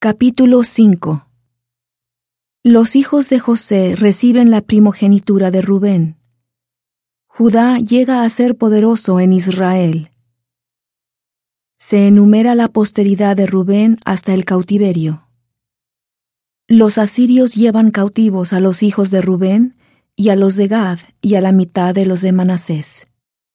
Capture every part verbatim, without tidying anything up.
Capítulo cinco. Los hijos de José reciben la primogenitura de Rubén. Judá llega a ser poderoso en Israel. Se enumera la posteridad de Rubén hasta el cautiverio. Los asirios llevan cautivos a los hijos de Rubén y a los de Gad y a la mitad de los de Manasés.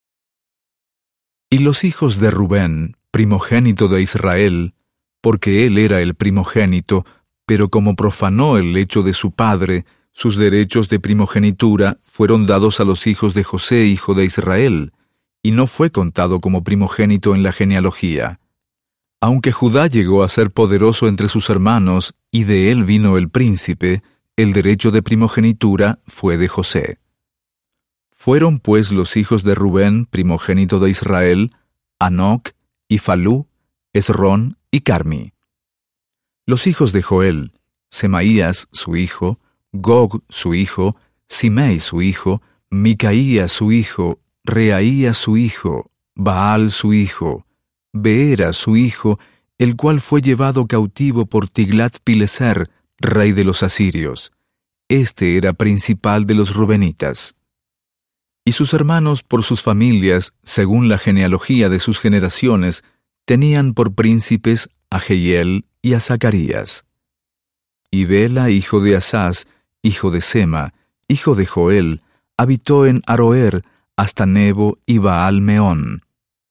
Y los hijos de Rubén, primogénito de Israel, porque él era el primogénito, pero como profanó el lecho de su padre, sus derechos de primogenitura fueron dados a los hijos de José, hijo de Israel, y no fue contado como primogénito en la genealogía. Aunque Judá llegó a ser poderoso entre sus hermanos, y de él vino el príncipe, el derecho de primogenitura fue de José. Fueron pues los hijos de Rubén, primogénito de Israel, Hanoc, y Falú, Esrón y Carmi. Los hijos de Joel, Semaías su hijo, Gog su hijo, Simei su hijo, Micaía su hijo, Reaía su hijo, Baal su hijo, Beera su hijo, el cual fue llevado cautivo por Tiglat-Pileser, rey de los asirios. Este era principal de los rubenitas. Y sus hermanos por sus familias, según la genealogía de sus generaciones, tenían por príncipes a Jehiel y a Zacarías. Y Bela, hijo de Asás, hijo de Sema, hijo de Joel, habitó en Aroer hasta Nebo y Baal-Meón.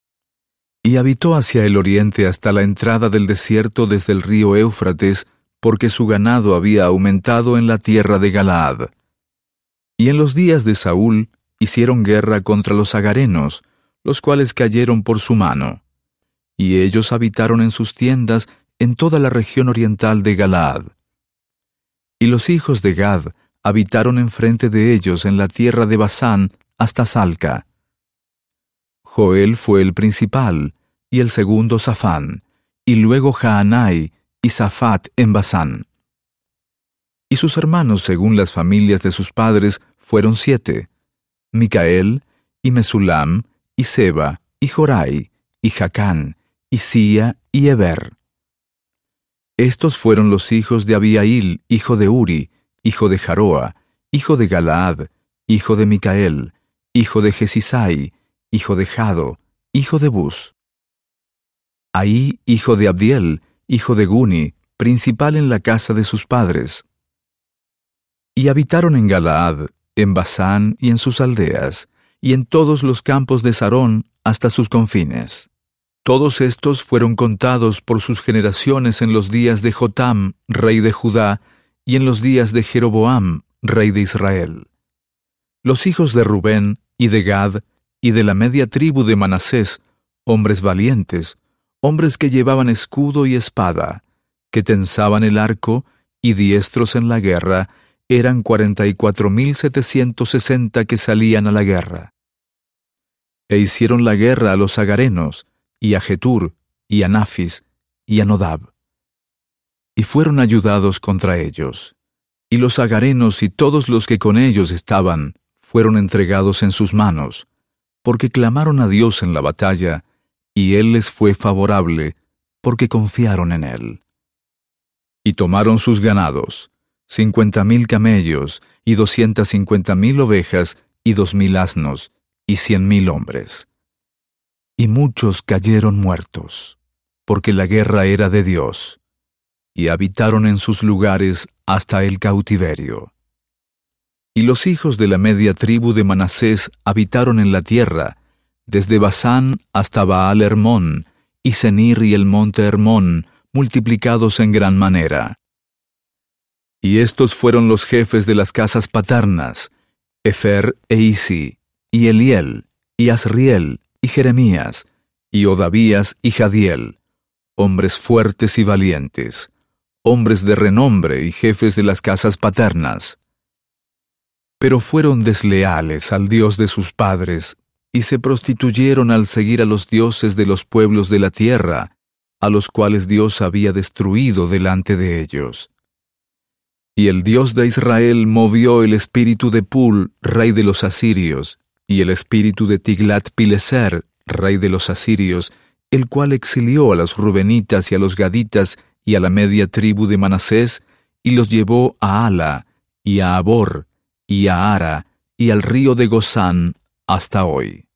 Y habitó hacia el oriente hasta la entrada del desierto desde el río Éufrates, porque su ganado había aumentado en la tierra de Galaad. Y en los días de Saúl hicieron guerra contra los agarenos, los cuales cayeron por su mano. Y ellos habitaron en sus tiendas en toda la región oriental de Galaad. Y los hijos de Gad habitaron enfrente de ellos en la tierra de Basán hasta Salca. Joel fue el principal, y el segundo Safán, y luego Jaanai y Safat en Basán. Y sus hermanos según las familias de sus padres fueron siete: Micael, y Mesulam, y Seba, y Jorai, y Jacán, y Sia, y Eber. Estos fueron los hijos de Abiail, hijo de Uri, hijo de Jaroa, hijo de Galaad, hijo de Micael, hijo de Jesisai, hijo de Jado, hijo de Bus. Ahí, hijo de Abdiel, hijo de Guni, principal en la casa de sus padres. Y habitaron en Galaad, en Basán y en sus aldeas, y en todos los campos de Sarón hasta sus confines. Todos estos fueron contados por sus generaciones en los días de Jotam, rey de Judá, y en los días de Jeroboam, rey de Israel. Los hijos de Rubén, y de Gad, y de la media tribu de Manasés, hombres valientes, hombres que llevaban escudo y espada, que tensaban el arco, y diestros en la guerra, eran cuarenta y cuatro mil setecientos sesenta que salían a la guerra. E hicieron la guerra a los agarenos, y a Jetur, y a Nafis, y a Nodab. Y fueron ayudados contra ellos. Y los agarenos y todos los que con ellos estaban fueron entregados en sus manos, porque clamaron a Dios en la batalla, y Él les fue favorable, porque confiaron en Él. Y tomaron sus ganados, cincuenta mil camellos, y doscientas cincuenta mil ovejas, y dos mil asnos, y cien mil hombres. Y muchos cayeron muertos, porque la guerra era de Dios, y habitaron en sus lugares hasta el cautiverio. Y los hijos de la media tribu de Manasés habitaron en la tierra, desde Basán hasta Baal Hermón, y Senir y el monte Hermón, multiplicados en gran manera. Y estos fueron los jefes de las casas paternas, Efer e Isi, y Eliel, y Asriel, y Jeremías, y Odavías y Jadiel, hombres fuertes y valientes, hombres de renombre y jefes de las casas paternas. Pero fueron desleales al Dios de sus padres, y se prostituyeron al seguir a los dioses de los pueblos de la tierra, a los cuales Dios había destruido delante de ellos. Y el Dios de Israel movió el espíritu de Pul, rey de los asirios, y el espíritu de Tiglat-Pileser, rey de los asirios, el cual exilió a los rubenitas y a los gaditas y a la media tribu de Manasés, y los llevó a Hala, y a Abor, y a Ara, y al río de Gozán, hasta hoy.